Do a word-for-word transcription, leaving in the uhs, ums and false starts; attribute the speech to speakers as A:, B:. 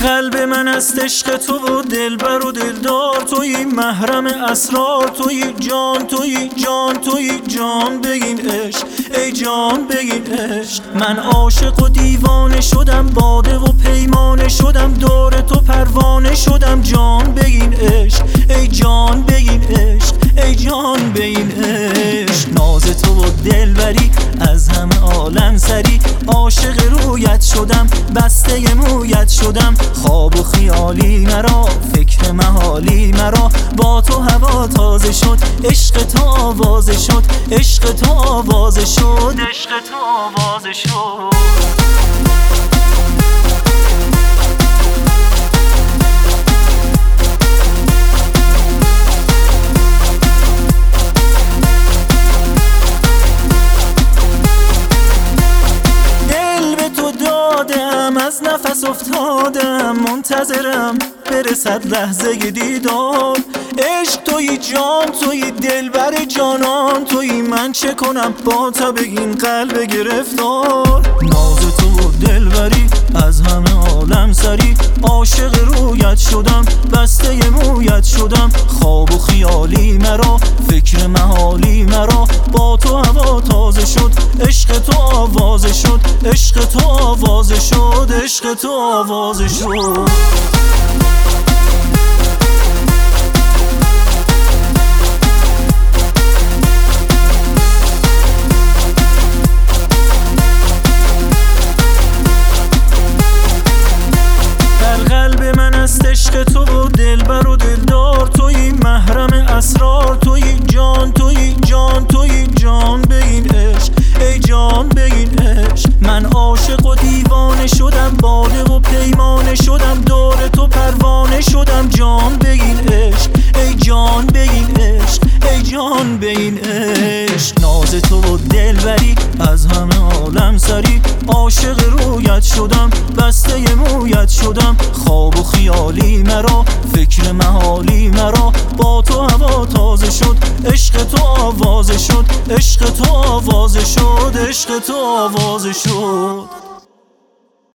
A: قلب من است عشق تو و دلبر و دلدار تویی، محرم اسرار تویی، جان تویی، جان تویی، جان بگین عشق، ای جان بگین عشق. من عاشق و دیوانه شدم، باده و پیمانه شدم، دور تو پروانه شدم، جان بگین عشق، ای جان بگین عشق، ای جان بگین عشق. ناز تو و دلبری از همه عالم سری، عاشق رویت شدم، بسته مویت شدم، خواب و خیالی مرا، فکر محالی مرا، با تو هوا تازه شد، عشق تو آوازه شد، عشق تو آوازه شد، عشق تو آوازه شد. از نفس افتادم، منتظرم برسد لحظه دیدار. عشق تویی، جان تویی، دلبر جانان تویی، من چه کنم با تا بگین قلب گرفتار. ناز تو و دلبری از همه عالم سری، عاشق رویت شدم، بسته مویت شدم، خواب و خیالی مرا، فکر محالی مرا، با تو هوا تازه شد، عشق تو آوازه شد، عشق تو آوازه شد، عشق تو آوازه شد. عشق تو و دلبر و دلدار تویی، محرم اسرار تویی، جان تویی، جان تویی، جان بگین عشق، ای جان بگین عشق. من عاشق و دیوانه شدم، باده و پیمانه شدم، دور تو پروانه شدم، جان بگین عشق، ای جان بگین عشق، ای جان بگین عشق. ناز تو و دلبری از همه عالم سری، عاشق رویت شدم، بسته مویت شدم، خواب و خیالی مرا، فکر محالی مرا، با تو هوا تازه شد، عشق تو آوازه شد، عشق تو آوازه شد، عشق تو آوازه شد.